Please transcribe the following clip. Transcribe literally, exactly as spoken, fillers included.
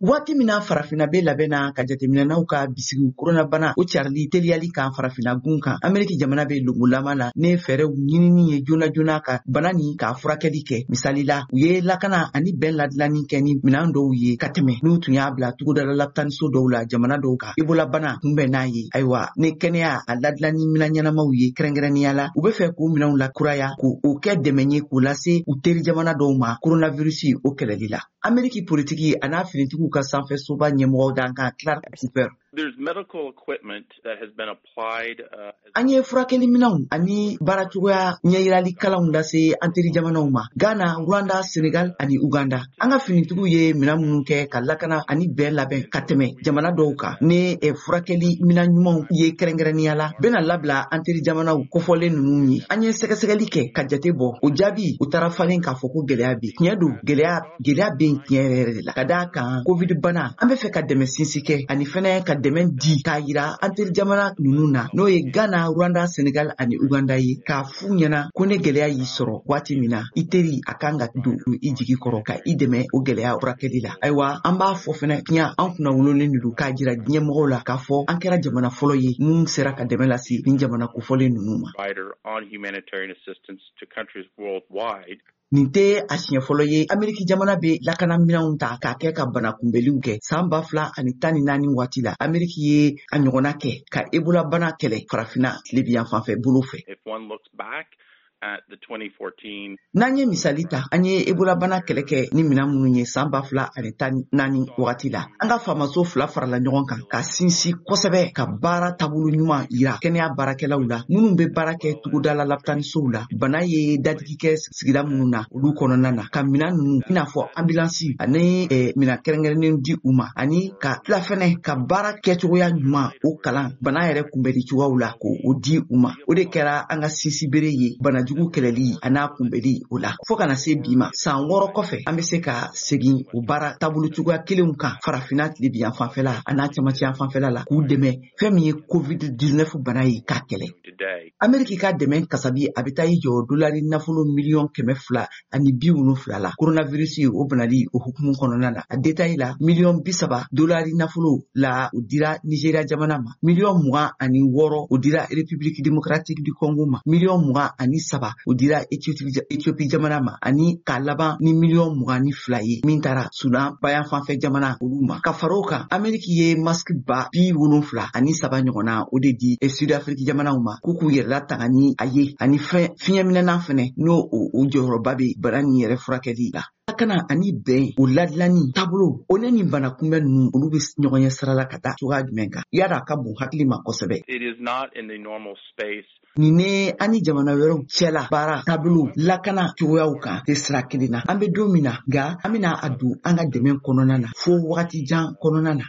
Waati mina farafina be labɛnna ka jateminɛnaw ka bisigiw koronabana o carili teliyali kan farafina gun kan Ameriki jamana be longolama la ne fɛɛrɛw ɲinini ye joona joona ka bana nin k'a furakɛli kɛ. Misali la u ye lakana ani bɛn ladilanni kɛ ni minan dɔw ye ka tɛmɛ n'u tun y'a bila tugodala lapitaniso dɔw la jamana dɔw kan. Ebola bana kunbɛn n'a ye. Ayiwa ni kɛnɛya a ladilanni minan ɲɛnamaw ye kɛrɛnkɛrɛnnenya la u be fɛ k'u minanw lakuraya k'o o kɛ dɛmɛ ye k'o lase u teri jamana dɔw ma koronavirusi o kɛlɛli la. Ameriki politiki a n'a finitigiw ka sanfɛ soba ɲɛmɔgɔ dan kan Clark Cooper. There's medical equipment that has been applied. Uh, An ye furakɛli minanw ani baaracogoya ɲɛyirali kalanw lase an teri jamanaw ma. Ghana, Rwanda, Senegal ani Uganda. An ka finitigiw ye minan minnu kɛ ka lakana ani bɛn labɛn ka tɛmɛ jamana dɔw kan. Ni eh, furakɛli minan ɲumanw ye kɛrɛnkɛrɛnnenya la bɛna labila an teri jamanaw kofɔlen ninnu ye. An ye sɛgɛsɛgɛli kɛ ka jate bɔ. O jaabi o taara falen k'a fɔ ko gɛlɛya be. Tiɲɛ don gɛlɛya gɛlɛya be tiɲɛ yɛrɛ de la. Ka d'a kan covid bana an be fɛ ka dɛmɛ sinsi kɛ ani fɛnɛ ka dɛmɛ di k'a yira an teri jamana ninnu na n'o ye Ghana, Rwanda, Senegal ani Uganda ye k'a f'u ɲɛna ko ne gɛlɛya y'i sɔrɔ waati min na i teri a kan ka don i jigi kɔrɔ ka i dɛmɛ o gɛlɛya furakɛli la. Ayiwa an b'a fɔ fɛnɛ tiɲɛ an kunna wololen de don k'a jira diɲɛmɔgɔw la k'a fɔ an kɛra jamana fɔlɔ ye mun sera ka dɛmɛ lase nin jamana kofɔlen ninnu ma. On humanitarian assistance to countries worldwide. Nin tɛ a siɲɛ fɔlɔ ye Ameriki jamana be lakana minanw ta k'a kɛ ka bana kunbɛliw kɛ. San ba fila ani tan ni naani waati la Ameriki ye a ɲɔgɔnna kɛ ka Ebola bana kɛlɛ farafina tile bi yan fanfɛ bolo fɛ. If one looks back at the twenty fourteen. N'an ye misali ta an ye Ebola bana kɛlɛ kɛ ni minan minnu ye san ba fila ani tan ni naani wagati la. An ka faamaso fila farala ɲɔgɔn kan ka sinsin kosɛbɛ ka baara taabolo ɲuman yira kɛnɛya baarakɛlaw la minnu be baara kɛ tugodala lapitanisow la. Bana ye dadigi kɛ sigida minnu na olu kɔnɔna na ka minan ninnu i n'a fɔ ambulansi ani eh, minan kɛrɛnkɛrɛnnen di u ma ani ka tila fɛnɛ ka baara kɛcogoya ɲuman o kalan bana yɛrɛ kunbɛli cogoyaw la k'o di u ma. O de kɛra an ka sinsibere ye bana jugu kɛlɛli a n'a kunbɛli o la. Fo kana se bi ma san wɔɔrɔ kɔfɛ an be se ka segin o baara taabolo cogoya kelenw kan farafina tile bi yan fanfɛla a n'a camancɛ yan fanfɛla la k'u dɛmɛ fɛn min ye covid dix-neuf bana ye k'a kɛlɛ. Ameriki ka dɛmɛ kasabi a be taa i jɔ dolari nafolo miliyɔn kɛmɛ fila ani bi wolonfila la. Koronavirusi o banali o hukumu kɔnɔna la a détail la miliyɔn bi saba dolari nafolo la o dira Nigeria jamana ma. Miliyɔn mugan ani wɔɔrɔ o dira République démocratique du Congo ma. Miliyɔn mugan ani saba o dira Ethiopie jamana ma ani k'a laban ni miliyɔn mugan ni fila ye min taara Sudan bayan fanfɛ jamana olu ma. Ka far'o kan Ameriki ye masque ba bi wolonfila ani saba ɲɔgɔnna o de di Sud Afrique jamanaw ma k'u k'u yɛrɛ latanga ni a ye ani fiɲɛminɛnan fɛnɛ n'o o jɔyɔrɔba be bana nin yɛrɛ furakɛli la. Lakana ani bɛn o ladilanni taabolo o ne nin bana kunbɛn ninnu olu be ɲɔgɔn ɲɛ sira la ka taa cogoya jumɛn kan yada a ka bon hakili ma kosɛbɛ. It is not in the normal space. Nin ne an ni jamana wɛrɛw cɛla baara taabolo lakana cogoyaw kan tɛ sira kelen na. An be don min na nga an bena a don an ka dɛmɛ kɔnɔna na fo wagati jan kɔnɔna na.